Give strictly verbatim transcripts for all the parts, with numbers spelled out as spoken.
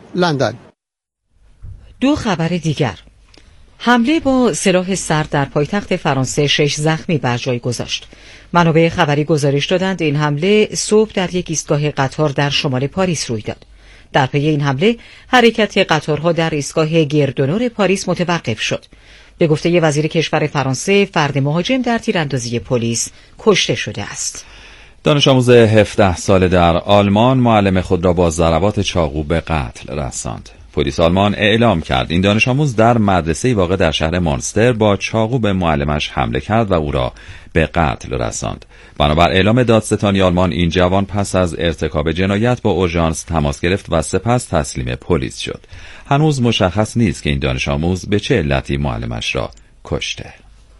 لندن. دو خبر دیگر. حمله با سلاح سرد در پایتخت فرانسه شش زخمی بر جای گذاشت. منابع خبری گزارش دادند این حمله صبح در یک ایستگاه قطار در شمال پاریس روی داد. در پی این حمله حرکت قطارها در ایستگاه گردونور پاریس متوقف شد. به گفته وزیر کشور فرانسه، فرد مهاجم در تیراندازی پلیس کشته شده است. دانش آموز هفده ساله در آلمان معلم خود را با ضربات چاقو به قتل رساند. پلیس آلمان اعلام کرد این دانش آموز در مدرسه واقع در شهر مانستر با چاقو به معلمش حمله کرد و او را به قتل رساند. بنابر اعلام دادستانی آلمان این جوان پس از ارتکاب جنایت با اورژانس تماس گرفت و سپس تسلیم پلیس شد. هنوز مشخص نیست که این دانش آموز به چه علتی معلمش را کشته.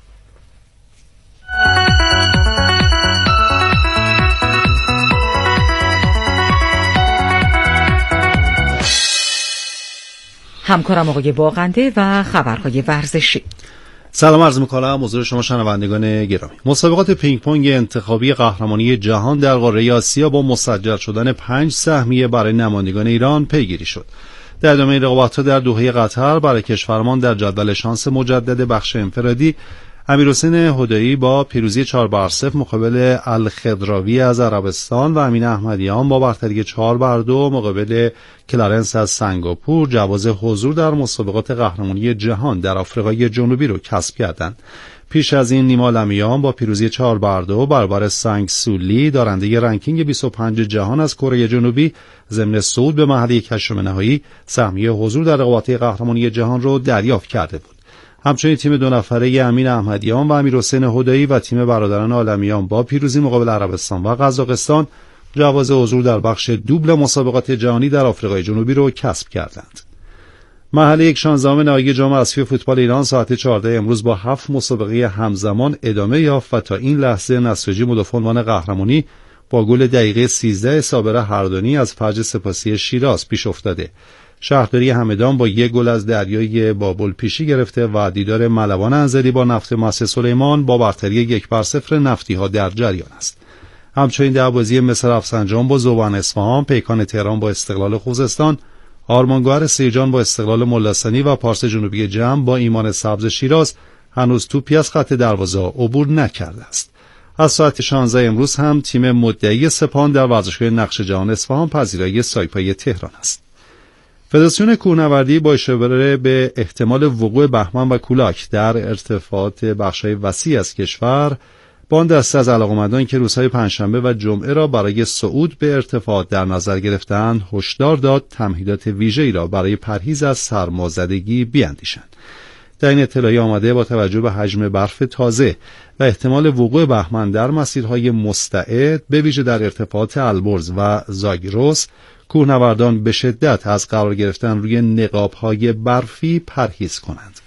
همکارم آقای باغنده و خبرهای ورزشی. سلام عرض می‌کنم حضور شما شنوندگان گرامی. مسابقات پینگ پونگ انتخابی قهرمانی جهان در قاره آسیا با مسجل شدن پنج سهمیه برای نمایندگان ایران پیگیری شد. در ادامه رقابت‌ها در دوحه قطر برای کشورمان در جدول شانس مجدد بخش انفرادی امیرحسین هدایی با پیروزی چهار بر صفر مقابل الخضراوی از عربستان و امین احمدیان با برتری چهار بر دو مقابل کلارنس از سنگاپور جواز حضور در مسابقات قهرمانی جهان در آفریقای جنوبی رو کسب کردند. پیش از این نیما لمیان با پیروزی چهار بر دو برابر سنگ سولی دارنده رنکینگ بیست و پنج جهان از کره جنوبی ضمن صعود به مرحله هشتم نهایی سهمیه حضور در رقابت قهرمانی جهان رو دریافت کرده بود. همچنین تیم دو نفره امین احمدیان و امیرحسین هدایی و تیم برادران عالمیان با پیروزی مقابل عربستان و قزاقستان جواز حضور در بخش دوبل مسابقات جهانی در آفریقای جنوبی رو کسب کردند. مرحله یک شانزدهم نهایی جام اسیای فوتبال ایران ساعت چهارده امروز با هفت مسابقه همزمان ادامه یافت و تا این لحظه نساجی مدافع عنوان قهرمانی با گل دقیقه سیزده صابر هردانی از فرج سپاسی شیراز پیش افتاده. شهرداری همدان با یک گل از دریای بابل پیشی گرفته و دیدار ملوان انزلی با نفت مصر سلیمان با برتری یک بر صفر نفتی ها در جریان است. همچنین در بازی مصر رفسنجان با زوبان اصفهان، پیکان تهران با استقلال خوزستان، آرمانگوهر سیرجان با استقلال ملاسانی و پارس جنوبی جمع با ایمان سبز شیراز هنوز توپی از خط دروازه عبور نکرده است. از ساعت شانزده امروز هم تیم مدعی سپاهان در ورزشگاه نقش جهان اصفهان پذیرای سایپای تهران است. فدراسیون کوهنوردی با اشاره به احتمال وقوع بهمن و کولاک در ارتفاعات بخش‌های وسیع از کشور با آن دسته از علاقه‌مندان که روزهای پنجشنبه و جمعه را برای صعود به ارتفاعات در نظر گرفتند هشدار داد تمهیدات ویژه‌ای را برای پرهیز از سرمازدگی بیاندیشند. در این اطلاعیه آمده با توجه به حجم برف تازه و احتمال وقوع بهمن در مسیرهای مستعد به ویژه در ارتفاعات البرز و زاگرس کوهنوردان به شدت از قرار گرفتن روی نقاب‌های برفی پرهیز کنند.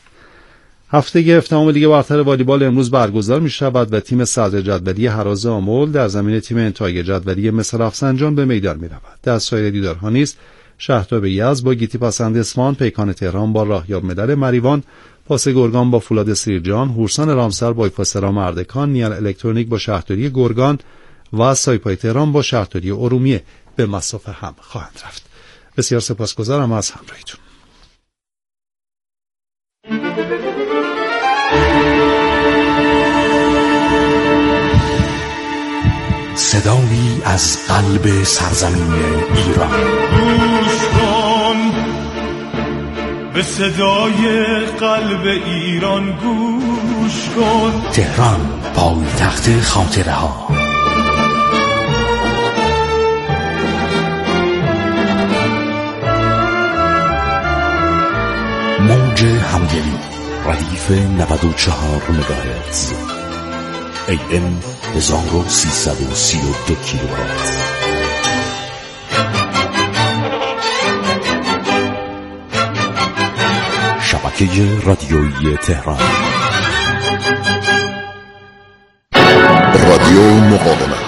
هفته هفدهم لیگ برتر والیبال امروز برگزار می شود و تیم صدر جدولی هراز آمل در زمین تیم انتهای جدولی مصر رفسنجان به میدان می رود. در سایر دیدارها نیز شهرتاب یزد با گیتی پسند اصفهان، پیکان تهران با راهیاب مدل مریوان، پاس گرگان با فولاد سیرجان، هورسان رامسر با ایفاسرا مردکان، نیال الکترونیک با شهرداری گرگان و سایپای تهران با شهرداری ارومیه به مسافه هم خواهند رفت. بسیار سپاسگزارم از همراهیتون. صدایی از قلب سرزمین ایران. گوش کن به صدای قلب ایران، گوش کن. تهران پایتخت خاطره ها. موج همدلی ردیف نود و چهار مگاهرتز ای ام هزار و سیصد و سی و دو کیلوهرتز. شبکه رادیویی تهران. رادیو مقاومت.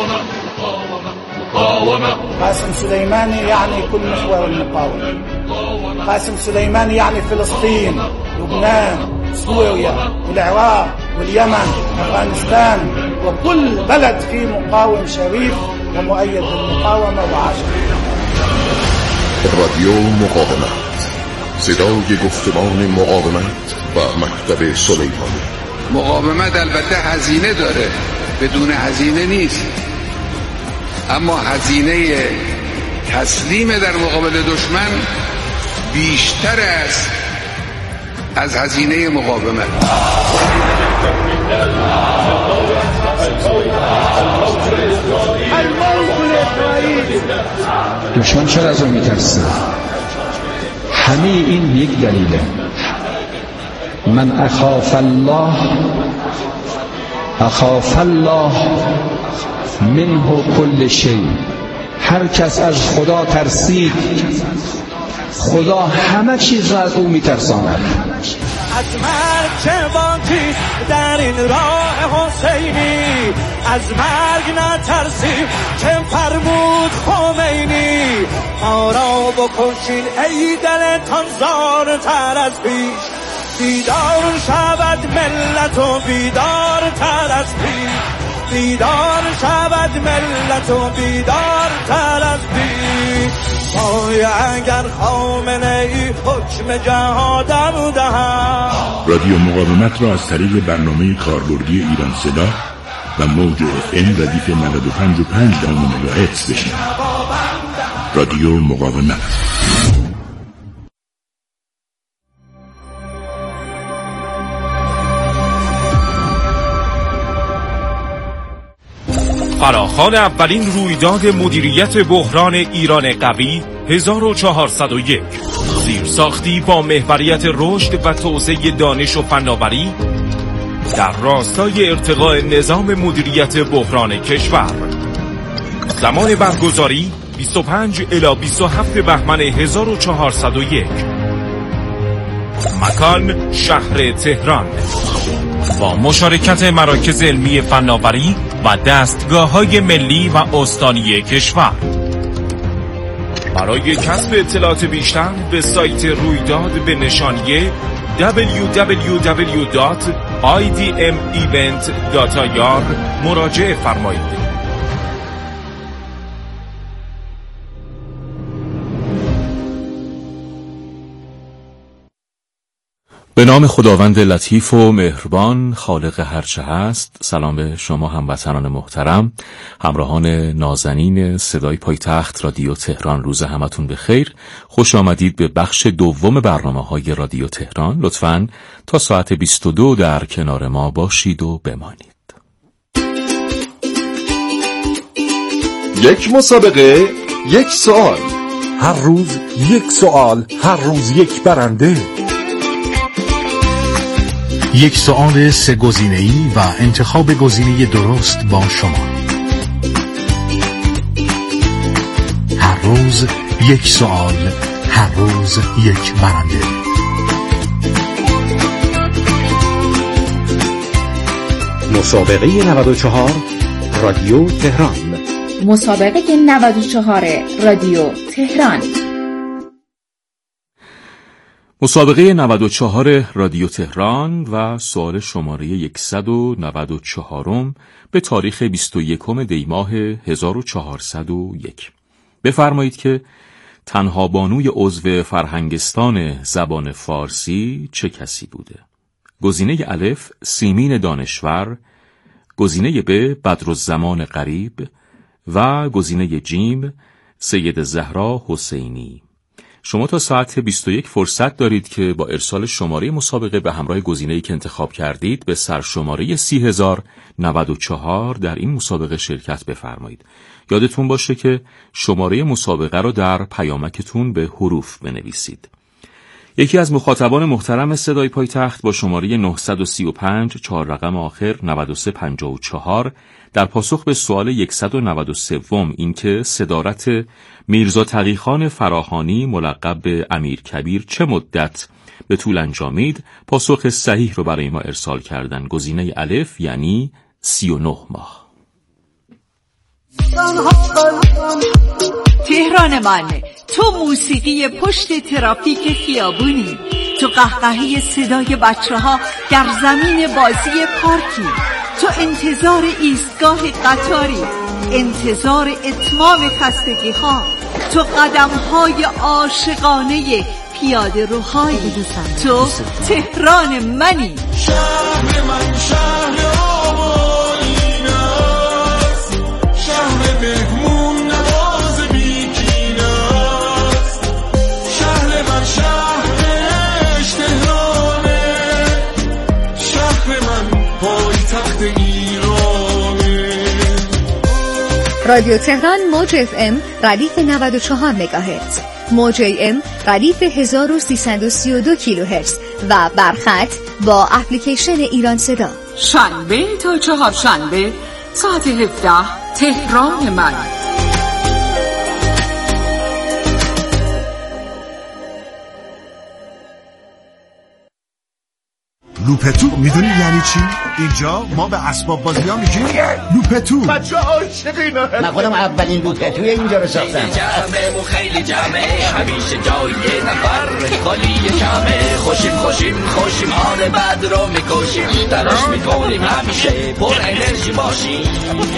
قاسم سليماني يعني كل محور المقاومة. قاسم سليماني يعني فلسطين، لبنان، سوريا، والعراق، واليمن، أفغانستان، وكل بلد فيه مقاوم شريف ومؤيد بالمقاومة وعاشق. رادیو مقاومت، صدای گفتمان مقاومت و مکتب سلیمانی. مقاومت البته هزینه داره، بدون هزینه نیست، اما هزینه تسلیم در مقابل دشمن بیشتر است از هزینه مقاومت. دشمن چرا از اون میترسه؟ همه این یک دلیله. من اخاف الله اخاف الله منه کل شیء. هر کس از خدا ترسید، خدا همه چیز را از او میترساند. از مرگ چه باکی در این راه حسینی، از مرگ نترسیم که فرمود خمینی. ما را بکشین ای دلتان زارتر از پیش، بیدار شود ملت و بیدار تر از پیش، بیدار شود ملت و بیدار تر از پیش. وای اگر خامنه ای حکم جهادم دهد. رادیو مقاومت را از طریق برنامه کاربردی ایران صدا و موج اف ام ردیف نود و پنج و پنج مگاهرتز بشنوید. رادیو مقاومت. فراخوان اولین رویداد مدیریت بحران ایران قوی هزار و چهارصد و یک، زیرساختی با محوریت رشد و توسعه دانش و فناوری در راستای ارتقاء نظام مدیریت بحران کشور. زمان برگزاری بیست و پنج الی بیست و هفت بهمن هزار و چهارصد و یک. مکان شهر تهران، با مشارکت مراکز علمی فناوری و دستگاه‌های ملی و استانی کشور. برای کسب اطلاعات بیشتر به سایت رویداد به نشانی دبلیو دبلیو دبلیو دات آی دی ام ایونت دات آی آر مراجعه فرمایید. به نام خداوند لطیف و مهربان، خالق هرچه هست. سلام به شما هموطنان محترم، همراهان نازنین صدای پایتخت رادیو تهران. روز همتون بخیر. خوش آمدید به بخش دوم برنامه‌های رادیو تهران. لطفاً تا ساعت بیست و دو در کنار ما باشید و بمانید. یک مسابقه، یک سوال. هر روز یک سوال، هر روز یک برنده. یک سوال سه گزینه‌ای و انتخاب گزینه درست با شما. هر روز یک سوال، هر روز یک برنده. مسابقه نود و چهار رادیو تهران. مسابقه نود و چهار رادیو تهران. مسابقه نود و چهار رادیو تهران و سوال شماره صد و نود و چهار به تاریخ بیست و یکم دی ماه هزار و چهارصد و یک. بفرمایید که تنها بانوی عضو فرهنگستان زبان فارسی چه کسی بوده؟ گزینه الف سیمین دانشور، گزینه ب بدرالزمان غریب و گزینه جیم سید زهرا حسینی. شما تا ساعت بیست و یک فرصت دارید که با ارسال شماره مسابقه به همراه گزینه‌ای که انتخاب کردید به سرشماره سی هزار و نود و چهار در این مسابقه شرکت بفرمایید. یادتون باشه که شماره مسابقه رو در پیامکتون به حروف بنویسید. یکی از مخاطبان محترم صدای پایتخت با شماره نهصد و سی و پنج چهار رقم آخر نود و سه پنجاه و چهار در پاسخ به سوال صد و نود و سه اینکه صدارت میرزا تقیخان فراهانی ملقب به امیر کبیر چه مدت به طول انجامید، پاسخ صحیح رو برای ما ارسال کردن. گزینه الف یعنی سی و نه ماه. تهران من، تو موسیقی پشت ترافیک خیابونی، تو قهقهه صدای بچه ها در زمین بازی پارکی، تو انتظار ایستگاه قطاری، انتظار اتمام خستگی ها، تو قدم‌های عاشقانه پیاده روهایی، تو تهران منی. شهر من شهر آبادین است، شهر مهمون نواز بیکین است. شهر من شهرش تهرانه، شهر من پایتخت ایرانه. رادیو تهران موج اف ام ردیف نود و چهار مگاهرتز، موج ای ام ردیف هزار و سیصد و سی و دو کیلوهرتز و برخط با اپلیکیشن ایران صدا. شنبه تا چهارشنبه ساعت هفده تهران من. لوپتو میدونی یعنی چی؟ اینجا ما به اسباب بازی ها میگیم لوپتو. بچه عاشقینه. من خودم اولین لوپتوی اینجا رو ساختم. جمعه و خیلی جمعه، همیشه جای نفر خالی جمعه. خوشیم خوشیم خوشیم حال بد رو میکشیم، تلاش میکنیم همیشه پر انرژی باشیم.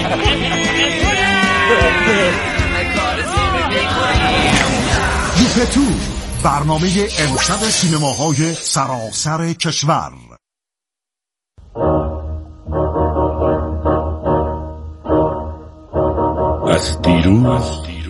لوپتو، برنامه امشب سینماهای سراسر کشور. از دیروز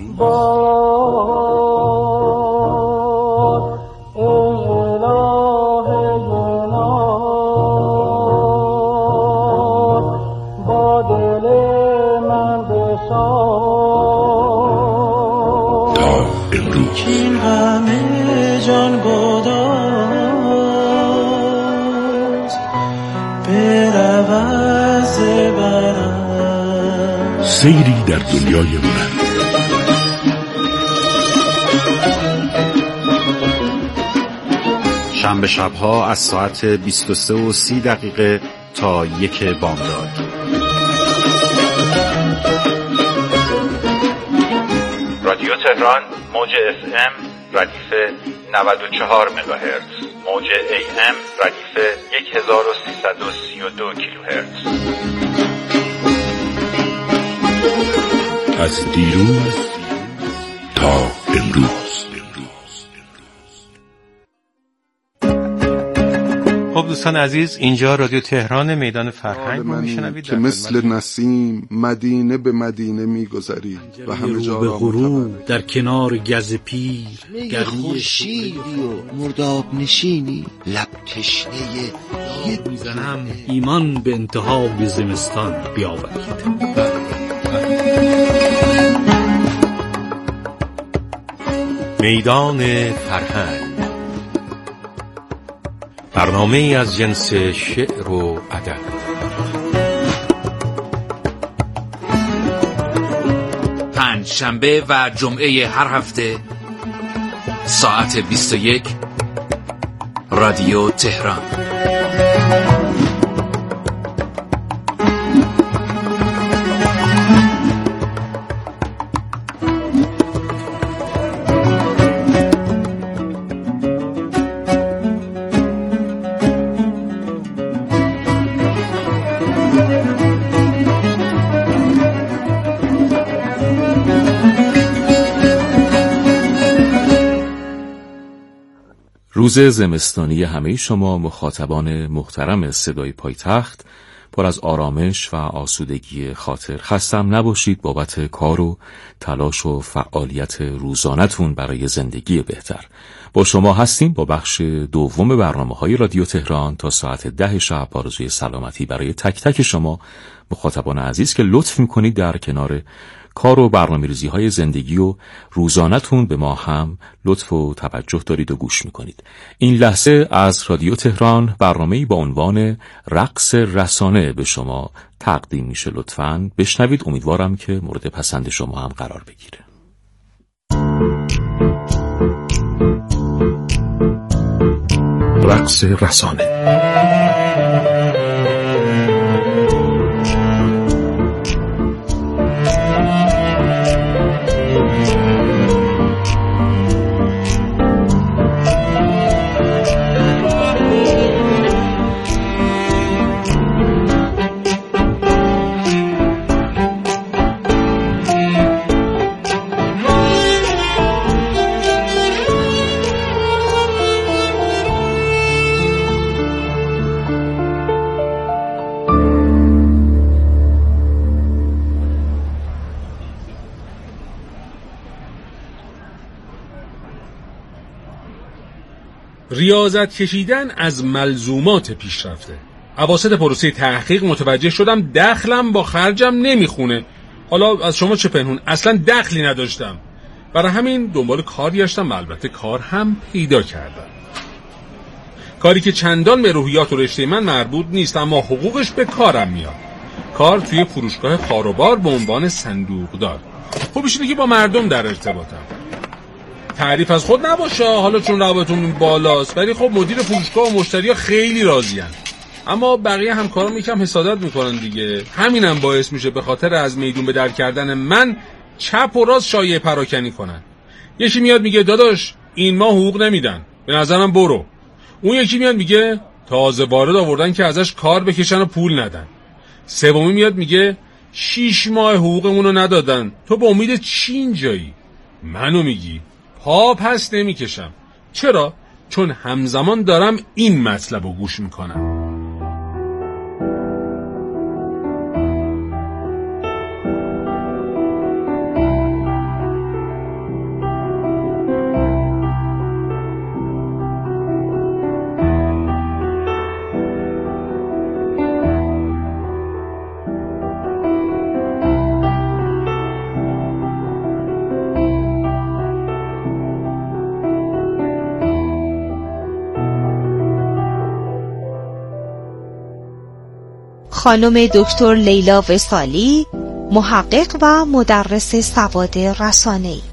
سیری در دنیای هنر. شنبه شبها از ساعت بیست و سه و سی دقیقه تا یک بامداد. رادیو تهران موج اف ام ردیف نود و چهار مگاهرتز، موج ای ام ردیف هزار و سیصد و سی و دو کیلوهرتز. از دیروز تا امروز. خب دوستان عزیز، اینجا رادیو تهران میدان فرهنگ رو میشنوید که مثل نسیم مدینه به مدینه میگذری و همه جا را غروب در کنار گز پیر، گرمی خورشیدی و مرداب نشینی، لب تشنه یک میزنم ایمان به انتهای زمستان بیاورید. میدان فرهنگ، برنامه ای از جنس شعر و ادب. پنج شنبه و جمعه هر هفته ساعت بیست و یک، رادیو تهران. روز زمستانی همه شما مخاطبان محترم صدای پایتخت، پر از آرامش و آسودگی خاطر. خستم نباشید بابت کار و تلاش و فعالیت روزانتون برای زندگی بهتر. با شما هستیم با بخش دوم برنامه‌های رادیو تهران تا ساعت ده شب. آرزوی سلامتی برای تک تک شما مخاطبان عزیز که لطف می‌کنید در کنار کار و برنامه‌ریزی های زندگی و روزانتون به ما هم لطف و توجه دارید و گوش میکنید. این لحظه از رادیو تهران برنامه‌ای با عنوان رقص رسانه به شما تقدیم میشه. لطفاً بشنوید، امیدوارم که مورد پسند شما هم قرار بگیره. رقص رسانه. ریاضت کشیدن از ملزومات پیشرفته. اواسط پروسه تحقیق متوجه شدم دخلم با خرجم نمیخونه. حالا از شما چه پنهون، اصلا دخلی نداشتم. برای همین دنبال کاری گشتم و البته کار هم پیدا کردم. کاری که چندان به روحیات و رشته من مربوط نیست، اما حقوقش به کارم میاد. کار توی فروشگاه کاروبار به عنوان صندوقدار. خوبیش اینه که با مردم در ارتباطم. تعریف از خود نباشه حالا چون رابطمون بالاست، ولی خب مدیر فروشگاه و مشتری‌ها خیلی راضی‌ان. اما بقیه همکارام یکم حسادت میکنن دیگه. همینم باعث میشه به خاطر از میدون به در کردن من چپ و راست شایعه پراکنی کنن. یکی میاد میگه داداش این ما حقوق نمیدن، به نظرم برو. اون یکی میاد میگه تازه وارد آوردن که ازش کار بکشن و پول ندن. سومی میاد میگه شیش ماه حقوقمون رو ندادن، تو به امید چی اینجایی؟ منو میگی پا پس نمیکشم. چرا؟ چون همزمان دارم این مطلب رو گوش میکنم. خانم دکتر لیلا وصالی، محقق و مدرس سواد رسانه‌ای.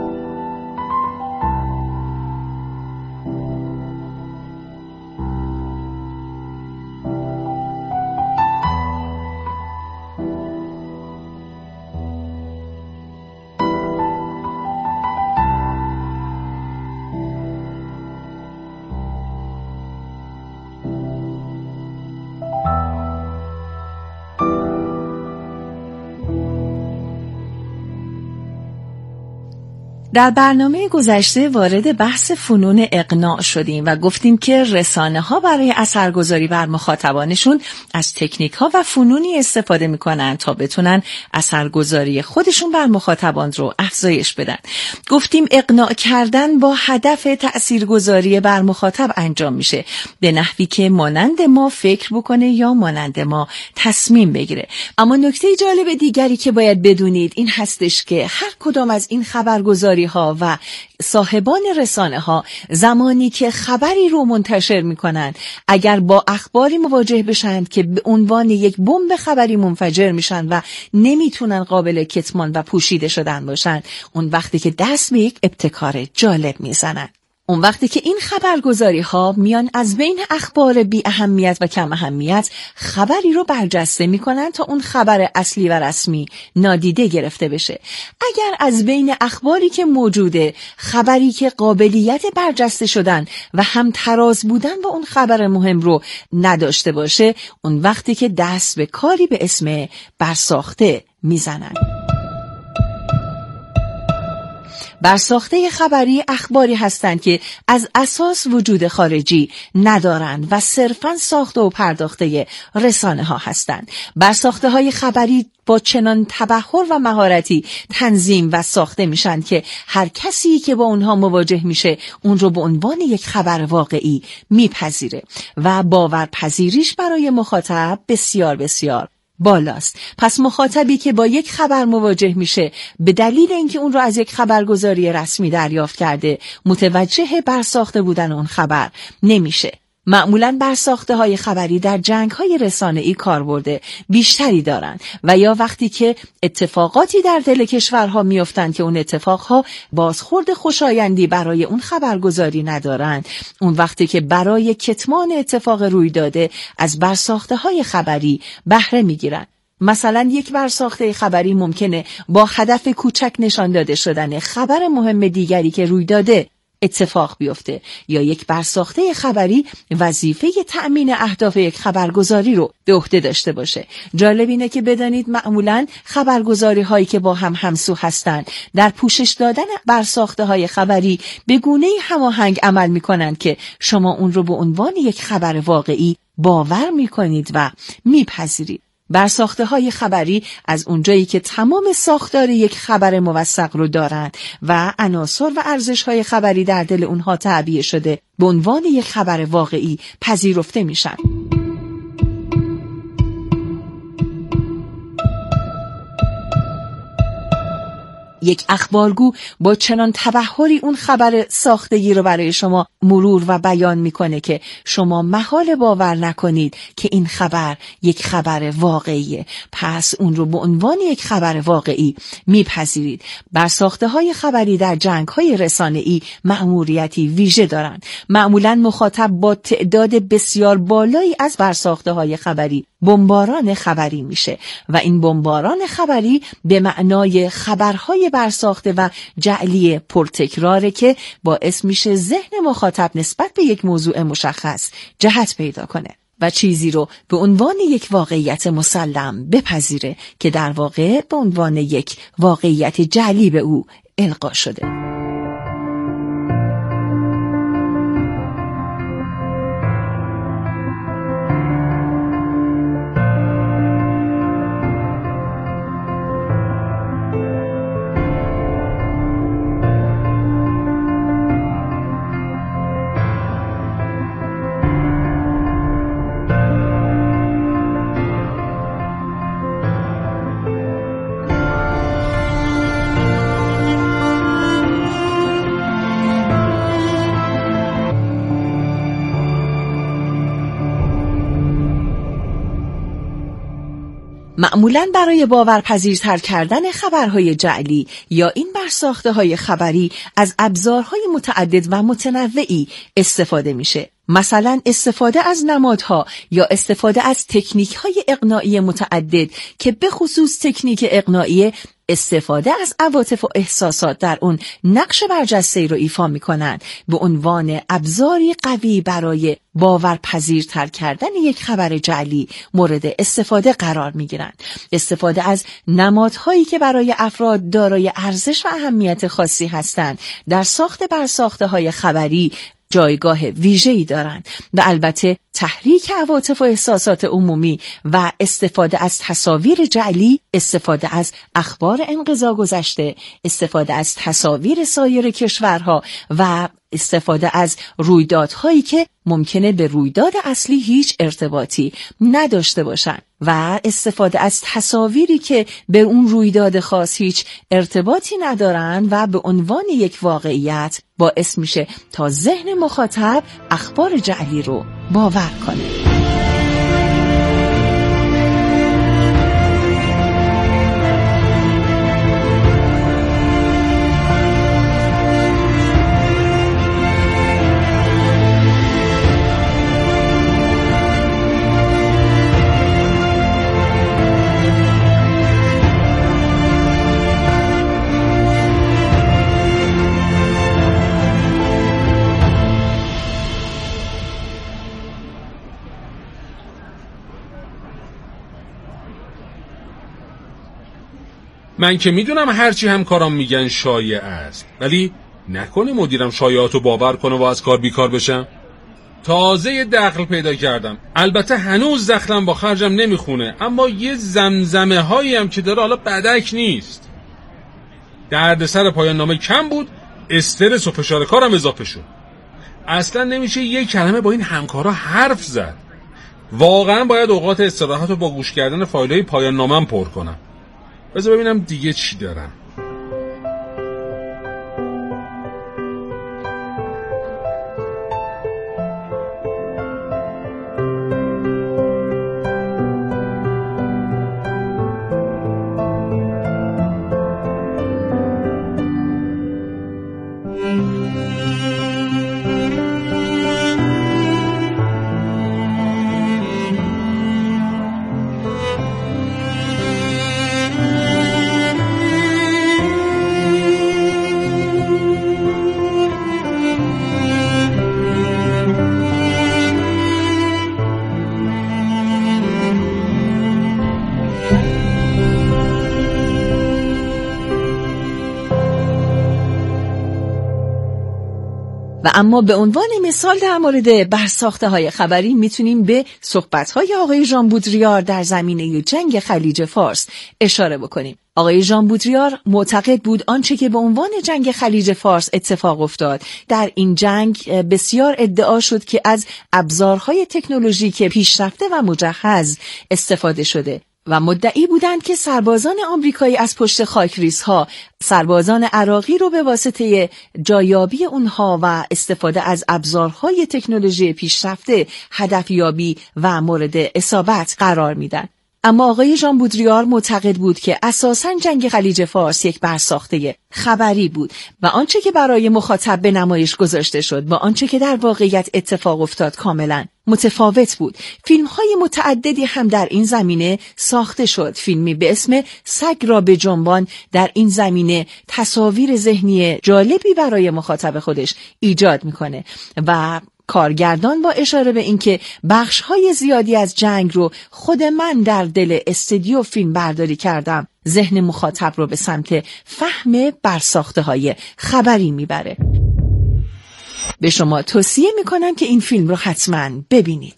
در برنامه گذشته وارد بحث فنون اقناع شدیم و گفتیم که رسانه‌ها برای اثرگذاری بر مخاطبانشون از تکنیک‌ها و فنونی استفاده می‌کنن تا بتونن اثرگذاری خودشون بر مخاطبان رو افزایش بدن. گفتیم اقناع کردن با هدف تأثیرگذاری بر مخاطب انجام میشه، به نحوی که مانند ما فکر بکنه یا مانند ما تصمیم بگیره. اما نکته جالب دیگری که باید بدونید این هستش که هر کدام از این خبرگزاری ها و صاحبان رسانه ها زمانی که خبری رو منتشر میکنن، اگر با اخباری مواجه بشن که به عنوان یک بمب خبری منفجر میشن و نمیتونن قابل کتمان و پوشیده شدن باشن، اون وقتی که دست به یک ابتکار جالب میزنن. اون وقتی که این خبرگزاری ها میان از بین اخبار بی اهمیت و کم اهمیت خبری رو برجسته میکنن تا اون خبر اصلی و رسمی نادیده گرفته بشه. اگر از بین اخباری که موجوده خبری که قابلیت برجسته شدن و هم تراز بودن با اون خبر مهم رو نداشته باشه، اون وقتی که دست به کاری به اسم برساخته میزنن. برساخته خبری اخباری هستند که از اساس وجود خارجی ندارند و صرفاً ساخته و پرداخته رسانه ها هستند. برساخته های خبری با چنان تبحر و مهارتی تنظیم و ساخته میشن که هر کسی که با اونها مواجه میشه اون رو به عنوان یک خبر واقعی میپذیره و باورپذیریش برای مخاطب بسیار بسیار بالاست. پس مخاطبی که با یک خبر مواجه میشه به دلیل اینکه اون رو از یک خبرگزاری رسمی دریافت کرده، متوجه برساخته بودن اون خبر نمیشه. معمولاً برساخته های خبری در جنگ های رسانه‌ای کاربرد بیشتری دارن و یا وقتی که اتفاقاتی در دل کشورها میافتند که اون اتفاقها بازخورد خوشایندی برای اون خبرگزاری ندارن، اون وقتی که برای کتمان اتفاق روی داده از برساخته های خبری بهره میگیرن. مثلا یک برساخته خبری ممکنه با هدف کوچک نشان داده شدن خبر مهم دیگری که روی داده اتفاق بیفته، یا یک برساخته خبری وظیفه تأمین اهداف یک خبرگزاری رو به عهده داشته باشه. جالب اینه که بدانید معمولاً خبرگزاری هایی که با هم همسو هستند در پوشش دادن برساخته های خبری به گونه‌ای هماهنگ عمل میکنند که شما اون رو به عنوان یک خبر واقعی باور میکنید و میپذیرید. برساخته‌های خبری از اونجایی که تمام ساختار یک خبر موثق رو دارند و عناصر و ارزش‌های خبری در دل اونها تعبیه شده، به عنوان یک خبر واقعی پذیرفته میشن. یک اخبارگو با چنان تبحری اون خبر ساختگی رو برای شما مرور و بیان میکنه که شما محال باور نکنید که این خبر یک خبر واقعیه. پس اون رو به عنوان یک خبر واقعی میپذیرید. برساخته‌های خبری در جنگ‌های رسانه‌ای مأموریتی ویژه دارند. معمولاً مخاطب با تعداد بسیار بالایی از برساخته‌های خبری بمباران خبری میشه و این بمباران خبری به معنای خبرهای برساخته و جعلی پرتکراره که باعث میشه ذهن مخاطب نسبت به یک موضوع مشخص جهت پیدا کنه و چیزی رو به عنوان یک واقعیت مسلم بپذیره که در واقع به عنوان یک واقعیت جعلی به او القا شده. معمولاً برای باورپذیرتر کردن خبرهای جعلی یا این برساخته‌های خبری از ابزارهای متعدد و متنوعی استفاده میشه. مثلا استفاده از نمادها یا استفاده از تکنیک‌های اقناعی متعدد که به خصوص تکنیک اقناعی استفاده از عواطف و احساسات در اون نقش برجسته‌ای رو ایفا می‌کنند به عنوان ابزاری قوی برای باورپذیرتر کردن یک خبر جعلی مورد استفاده قرار می‌گیرند. استفاده از نمادهایی که برای افراد دارای ارزش و اهمیت خاصی هستند در ساخت برساخته‌های خبری جایگاه ویژه‌ای دارند و البته تحریک عواطف و احساسات عمومی و استفاده از تصاویر جعلی، استفاده از اخبار انقضا گذشته، استفاده از تصاویر سایر کشورها و استفاده از رویدادهایی که ممکنه به رویداد اصلی هیچ ارتباطی نداشته باشند و استفاده از تصاویری که به اون رویداد خاص هیچ ارتباطی ندارن و به عنوان یک واقعیت باعث میشه تا ذهن مخاطب اخبار جعلی رو باور کنه. من که میدونم هرچی همکارام میگن شایعه است، ولی نکنه مدیرم شایعاتو باور کنه و از کار بیکار بشم. تازه دخل پیدا کردم، البته هنوز دخلم با خرجم نمیخونه، اما یه زمزمه هایی هم که داره حالا بدک نیست. دردسر پایان نامه کم بود، استرس و فشار کارم اضافه شد. اصلا نمیشه یک کلمه با این همکارا حرف زد. واقعا باید اوقات استراحتو با گوش کردن فایل‌های پایان نامه‌ام پر کنم. بذار ببینم دیگه چی دارم. و اما به عنوان مثال در مورد برساخته‌های خبری میتونیم به صحبت‌های آقای ژان بودریار در زمینه جنگ خلیج فارس اشاره بکنیم. آقای ژان بودریار معتقد بود آنچه که به عنوان جنگ خلیج فارس اتفاق افتاد، در این جنگ بسیار ادعا شد که از ابزارهای تکنولوژیک پیشرفته و مجهز استفاده شده و مدعی بودند که سربازان آمریکایی از پشت خاکریزها سربازان عراقی رو به واسطه جایابی اونها و استفاده از ابزارهای تکنولوژی پیشرفته هدفیابی و مورد اصابت قرار میدن. اما آقای ژان بودریار معتقد بود که اساساً جنگ خلیج فارس یک برساخته خبری بود و آنچه که برای مخاطب به نمایش گذاشته شد با آنچه که در واقعیت اتفاق افتاد کاملاً متفاوت بود. فیلم‌های متعددی هم در این زمینه ساخته شد. فیلمی به اسم سگ را به جنبان در این زمینه تصاویر ذهنی جالبی برای مخاطب خودش ایجاد میکنه و کارگردان با اشاره به اینکه بخش‌های زیادی از جنگ رو خود من در دل استودیو فیلم برداری کردم، ذهن مخاطب رو به سمت فهم برساخته‌های خبری میبره. به شما توصیه میکنم که این فیلم رو حتما ببینید.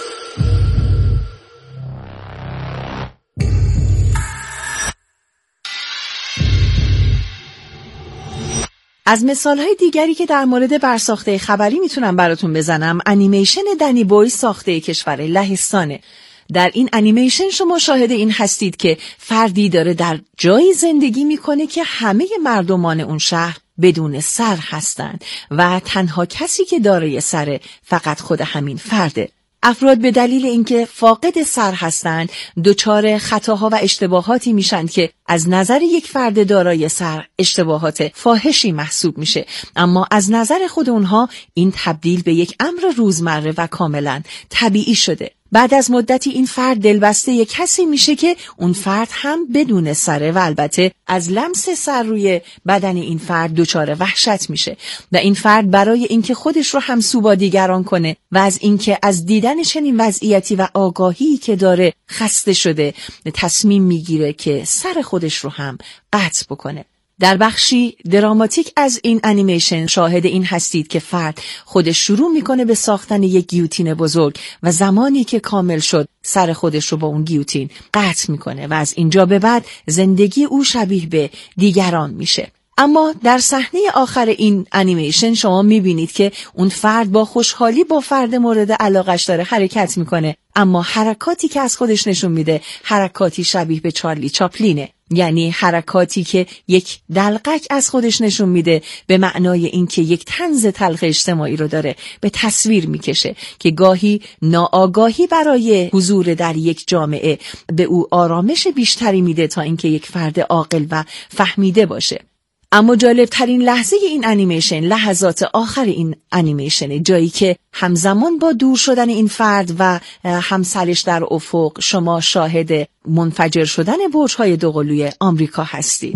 از مثالهای دیگری که در مورد برساخته خبری میتونم براتون بزنم، انیمیشن دنی بوی ساخته کشور لهستانه. در این انیمیشن شما شاهد این هستید که فردی داره در جایی زندگی میکنه که همه مردمان اون شهر بدون سر هستند و تنها کسی که دارای سر فقط خود همین فرده. افراد به دلیل اینکه فاقد سر هستند دچار خطاها و اشتباهاتی میشن که از نظر یک فرد دارای سر اشتباهات فاحشی محسوب میشه، اما از نظر خود اونها این تبدیل به یک امر روزمره و کاملا طبیعی شده. بعد از مدتی این فرد دلبسته یک کسی میشه که اون فرد هم بدون سره و البته از لمس سر روی بدن این فرد دچار وحشت میشه و این فرد برای اینکه خودش رو همسو با دیگران کنه و از اینکه از دیدن چنین وضعیتی و آگاهی که داره خسته شده، تصمیم میگیره که سر خودش رو هم قطع بکنه. در بخشی دراماتیک از این انیمیشن شاهد این هستید که فرد خودش شروع میکنه به ساختن یک گیوتین بزرگ و زمانی که کامل شد سر خودش رو با اون گیوتین قطع میکنه و از اینجا به بعد زندگی او شبیه به دیگران میشه. اما در صحنه آخر این انیمیشن شما میبینید که اون فرد با خوشحالی با فرد مورد علاقش داره حرکت میکنه، اما حرکاتی که از خودش نشون میده حرکاتی شبیه به چارلی چاپلینه، یعنی حرکاتی که یک دلقک از خودش نشون میده به معنای اینکه یک طنز تلخ اجتماعی رو داره به تصویر میکشه که گاهی ناآگاهی برای حضور در یک جامعه به او آرامش بیشتری میده تا اینکه یک فرد عاقل و فهمیده باشه. اما جالب ترین لحظه این انیمیشن لحظات آخر این انیمیشن، جایی که همزمان با دور شدن این فرد و همسرش در افق شما شاهد منفجر شدن برج‌های دوقلوی آمریکا هستید.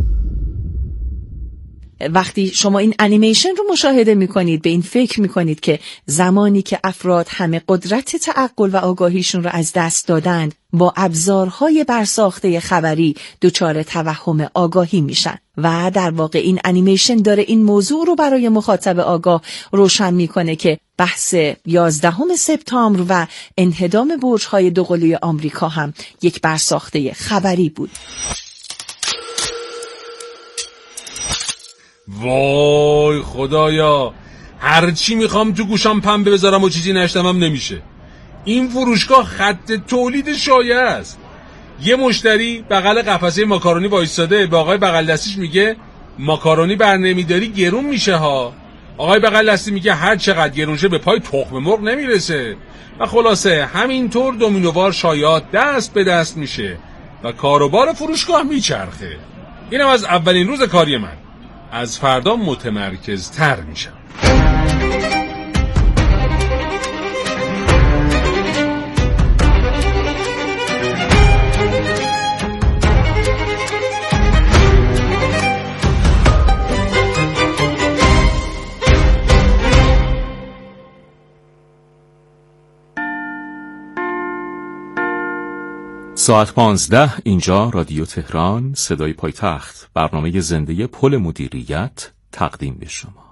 وقتی شما این انیمیشن رو مشاهده میکنید به این فکر میکنید که زمانی که افراد همه قدرت تعقل و آگاهیشون رو از دست دادند با ابزارهای برساخته خبری دچار توهم آگاهی میشن و در واقع این انیمیشن داره این موضوع رو برای مخاطب آگاه روشن میکنه که بحث یازدهم سپتامبر و انهدام برج‌های دوقلوی آمریکا هم یک برساخته خبری بود. وای خدایا، هرچی میخوام تو گوشام پنبه بذارم و چیزی نشنوم نمیشه. این فروشگاه خط تولید شایعه است. یه مشتری بغل قفسه ماکارونی وایساده، به آقای بغل دستیش میگه ماکارونی برنمیداری گرون میشه ها. آقای بغل دستی میگه هر چقدر گرون شه به پای تخم مرغ نمیرسه. و خلاصه همینطور دومینووار شایعات دست به دست میشه و کاروبار فروشگاه میچرخه. اینم از اولین روز کاری من. از فردا متمرکز تر میشم. ساعت پانزده اینجا رادیو تهران، صدای پایتخت، برنامه زنده پل مدیریت تقدیم به شما.